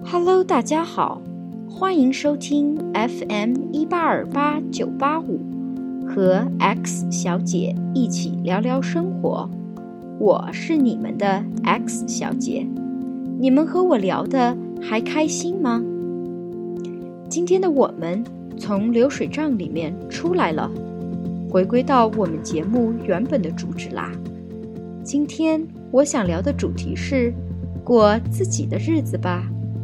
Hello， 大家好，欢迎收听 FM1828985，和 X 小姐一起聊聊生活。我是你们的 X 小姐，你们和我聊的还开心吗？今天的我们从流水账里面出来了，回归到我们节目原本的主旨啦。今天我想聊的主题是过自己的日子吧。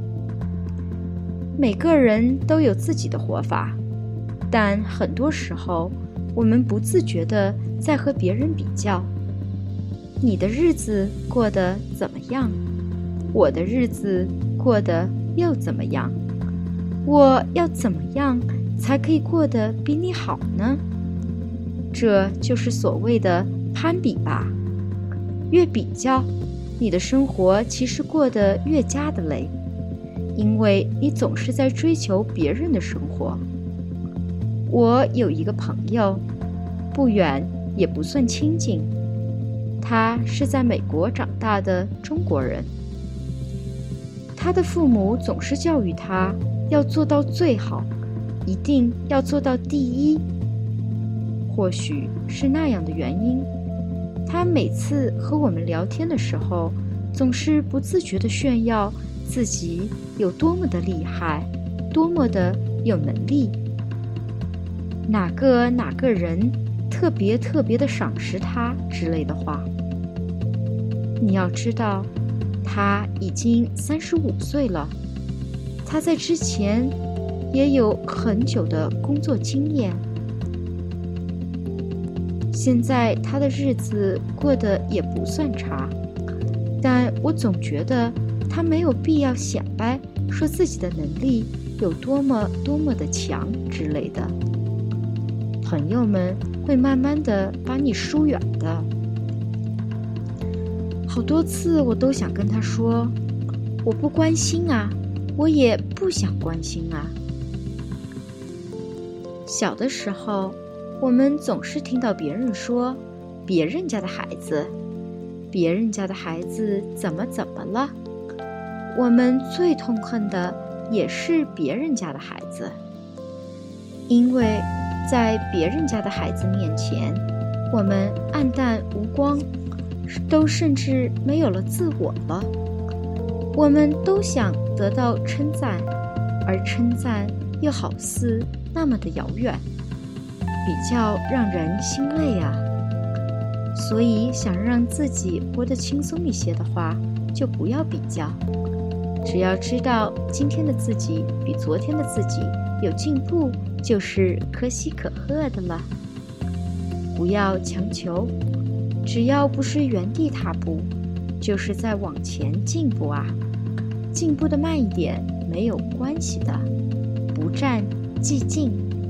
每个人都有自己的活法，但很多时候我们不自觉地在和别人比较。你的日子过得怎么样？我的日子过得又怎么样？我要怎么样才可以过得比你好呢？这就是所谓的攀比吧。越比较，你的生活其实过得越加的累，因为你总是在追求别人的生活。我有一个朋友，不远也不算亲近，他是在美国长大的中国人。他的父母总是教育他要做到最好，一定要做到第一。或许是那样的原因，他每次和我们聊天的时候，总是不自觉地炫耀自己有多么的厉害，多么的有能力。哪个人特别的赏识他之类的话。你要知道，他已经35岁了，他在之前也有很久的工作经验。现在他的日子过得也不算差，但我总觉得他没有必要显摆说自己的能力有多么的强之类的。朋友们会慢慢的把你疏远的。好多次我都想跟他说，我不关心啊，我也不想关心啊。小的时候，我们总是听到别人说别人家的孩子怎么了。我们最痛恨的也是别人家的孩子，因为在别人家的孩子面前，我们黯淡无光，都甚至没有了自我了。我们都想得到称赞，而称赞又好似那么的遥远，比较让人心累啊。所以想让自己活得轻松一些的话，就不要比较。只要知道今天的自己比昨天的自己有进步，就是可喜可贺的了。不要强求，只要不是原地踏步，就是在往前进步啊。进步的慢一点没有关系的，不战即进。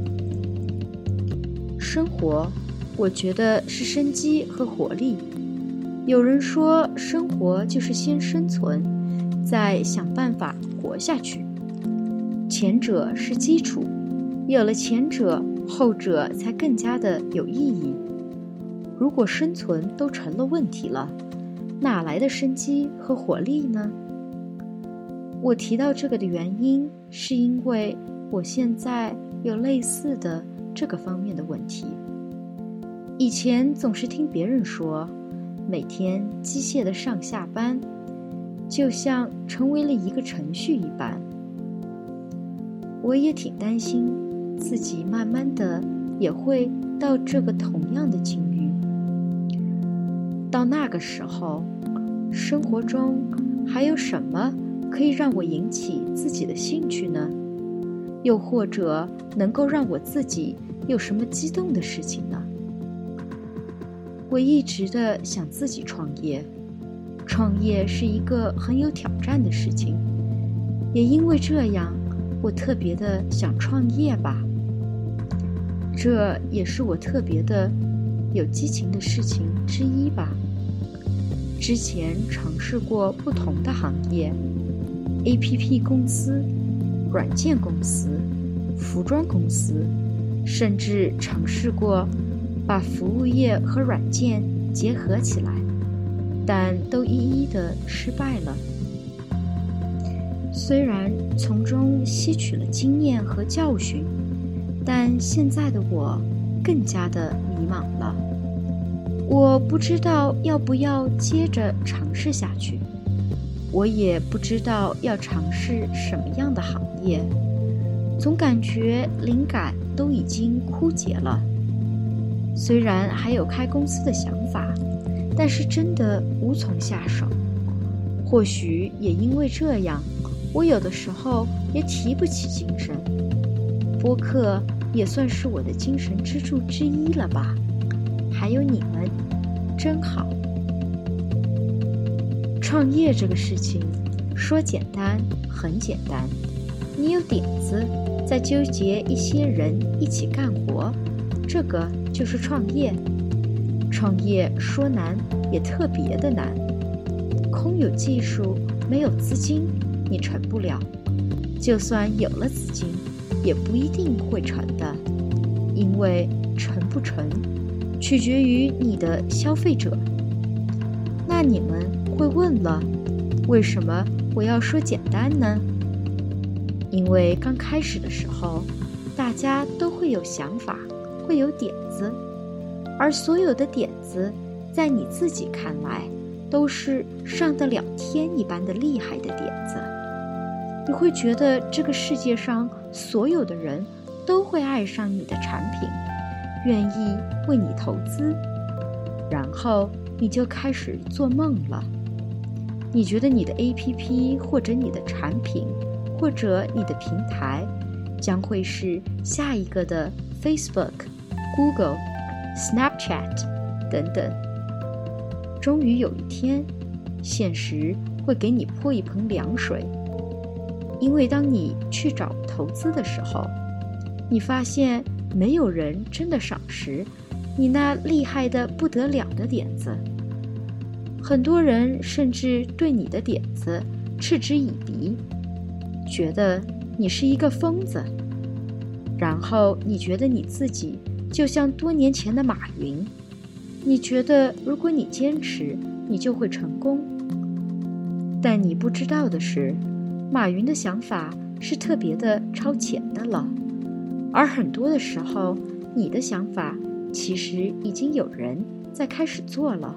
生活，我觉得是生机和活力。有人说，生活就是先生存，再想办法活下去。前者是基础，有了前者，后者才更加的有意义。如果生存都成了问题了，哪来的生机和活力呢？我提到这个的原因，是因为我现在有类似的这个方面的问题。以前总是听别人说，每天机械的上下班，就像成为了一个程序一般。我也挺担心自己慢慢的也会到这个同样的境遇。到那个时候，生活中还有什么可以让我引起自己的兴趣呢？又或者能够让我自己有什么激动的事情呢？我一直的想自己创业，创业是一个很有挑战的事情，也因为这样，我特别的想创业吧。这也是我特别的有激情的事情之一吧。之前尝试过不同的行业， APP 公司、软件公司、服装公司，甚至尝试过把服务业和软件结合起来，但都一一的失败了。 虽然从中吸取了经验和教训，但现在的我更加的迷茫了。我不知道要不要接着尝试下去，我也不知道要尝试什么样的行业，总感觉灵感都已经枯竭了。虽然还有开公司的想法，但是真的无从下手。或许也因为这样，我有的时候也提不起精神。播客也算是我的精神支柱之一了吧。还有你们，真好。创业这个事情，说简单很简单，你有点子，再纠结一些人一起干活，这个就是创业。创业说难也特别的难，空有技术没有资金，你成不了。就算有了资金，也不一定会成的，因为成不成，取决于你的消费者。那你们会问了，为什么我要说简单呢？因为刚开始的时候，大家都会有想法，会有点子，而所有的点子，在你自己看来，都是上得了天一般的厉害的点子。你会觉得这个世界上所有的人都会爱上你的产品，愿意为你投资，然后你就开始做梦了。你觉得你的 APP 或者你的产品或者你的平台将会是下一个的 Facebook、Google、Snapchat 等等。终于有一天，现实会给你泼一盆凉水，因为当你去找投资的时候，你发现没有人真的赏识你那厉害的不得了的点子。很多人甚至对你的点子嗤之以鼻，觉得你是一个疯子。然后你觉得你自己就像多年前的马云，你觉得如果你坚持，你就会成功。但你不知道的是，马云的想法是特别的超前的了，而很多的时候，你的想法其实已经有人在开始做了。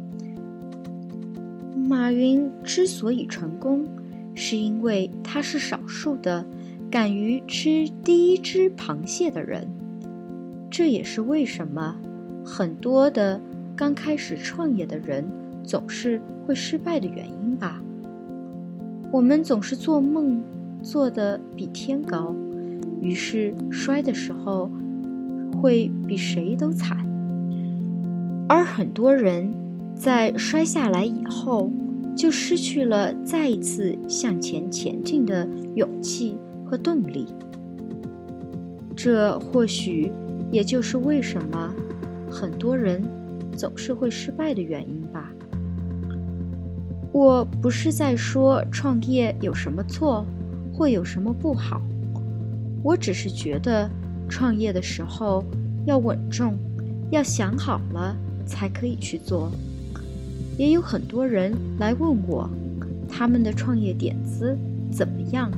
马云之所以成功，是因为他是少数的敢于吃第一只螃蟹的人。这也是为什么很多的刚开始创业的人总是会失败的原因吧。我们总是做梦做得比天高，于是摔的时候会比谁都惨。而很多人在摔下来以后，就失去了再一次向前前进的勇气和动力。这或许也就是为什么很多人总是会失败的原因吧。我不是在说创业有什么错，或有什么不好，我只是觉得创业的时候要稳重，要想好了才可以去做。也有很多人来问我，他们的创业点子怎么样？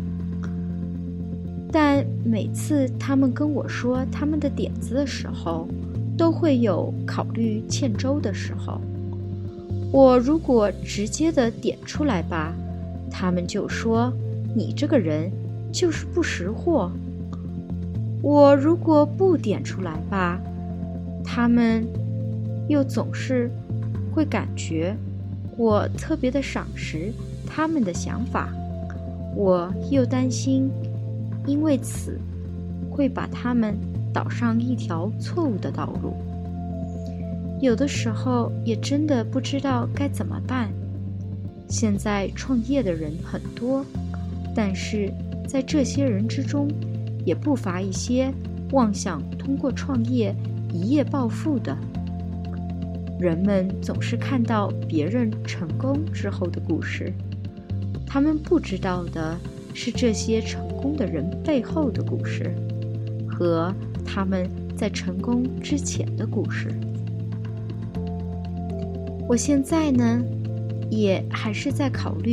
但每次他们跟我说他们的点子的时候，都会有考虑欠周的时候。我如果直接的点出来吧，他们就说你这个人就是不识货。我如果不点出来吧，他们又总是会感觉我特别的赏识他们的想法，我又担心因为此会把他们导上一条错误的道路。有的时候也真的不知道该怎么办。现在创业的人很多，但是在这些人之中，也不乏一些妄想通过创业一夜暴富的。人们总是看到别人成功之后的故事，他们不知道的是这些成功的人背后的故事，和他们在成功之前的故事。我现在呢，也还是在考虑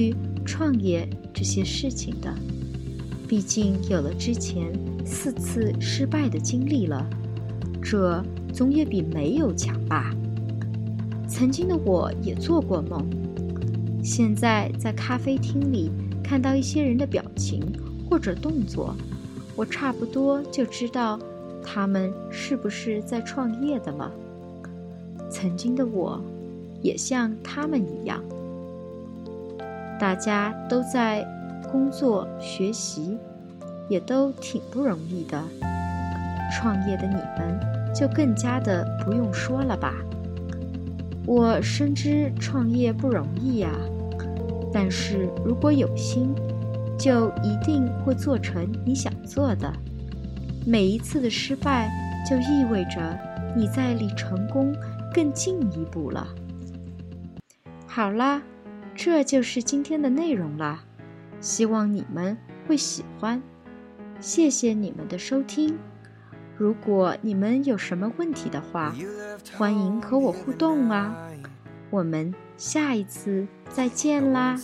创业这些事情的，毕竟有了之前4次失败的经历了，这总也比没有强吧。曾经的我也做过梦，现在在咖啡厅里看到一些人的表情或者动作，我差不多就知道他们是不是在创业的了。曾经的我也像他们一样，大家都在工作学习，也都挺不容易的。创业的你们就更加的不用说了吧。我深知创业不容易呀，但是如果有心，就一定会做成你想做的。每一次的失败，就意味着你在离成功更进一步了。好啦，这就是今天的内容啦，希望你们会喜欢。谢谢你们的收听。如果你们有什么问题的话，欢迎和我互动啊。我们下一次再见啦。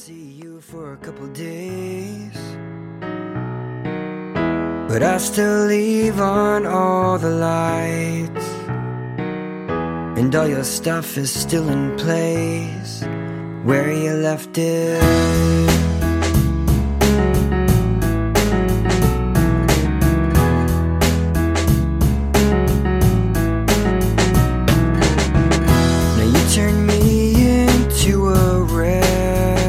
But I still leave on all the lights, and all your stuff is still in place where you left it. Now you turn me into a wreck.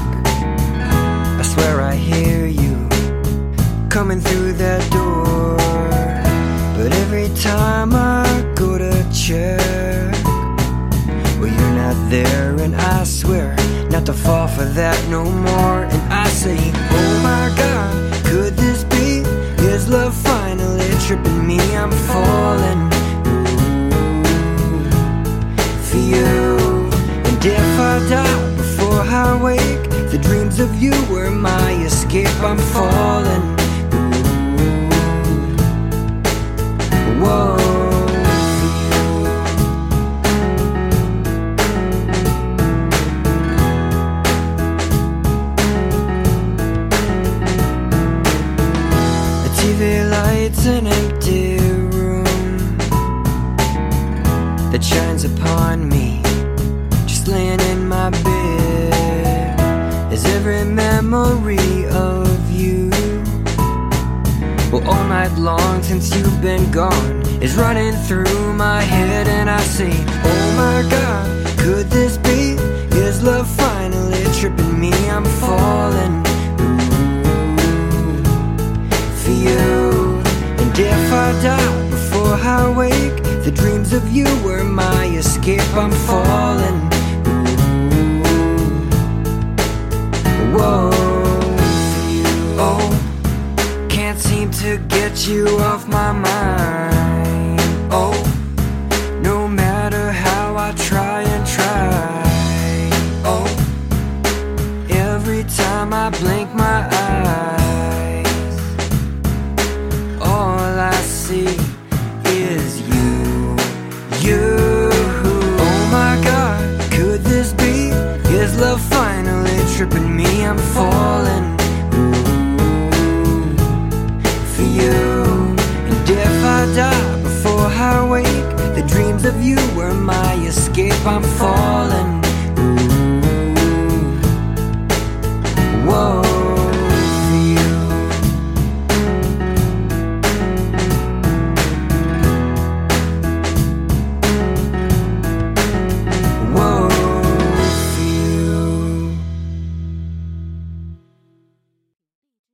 I swear I hear you coming through that door, but every time I go to check, well, you're not there, and I swear not to fall for that no more. And I say, oh my God, could this be? Is love finally tripping me? I'm falling for you. And if I die before I wake, the dreams of you were my escape. I'm falling. Whoa, the TV lights an empty room that shines upon me, just laying in my bed. Is every memory of you, well, all night long since you've been gone, is running through my head. And I say, oh my God, could this be? Is love finally tripping me? I'm falling for you. And if I die before I wake, the dreams of you were my escape. I'm falling. Whoa, oh, can't seem to get you off my mind. Oh, no matter how I try and try. Oh, every time I blink my eyes, all I see is you, you. Oh my God, could this be? Is love finally tripping me? I'm falling for you. And if I die before I wake, the dreams of you were my escape. I'm falling. Whoa.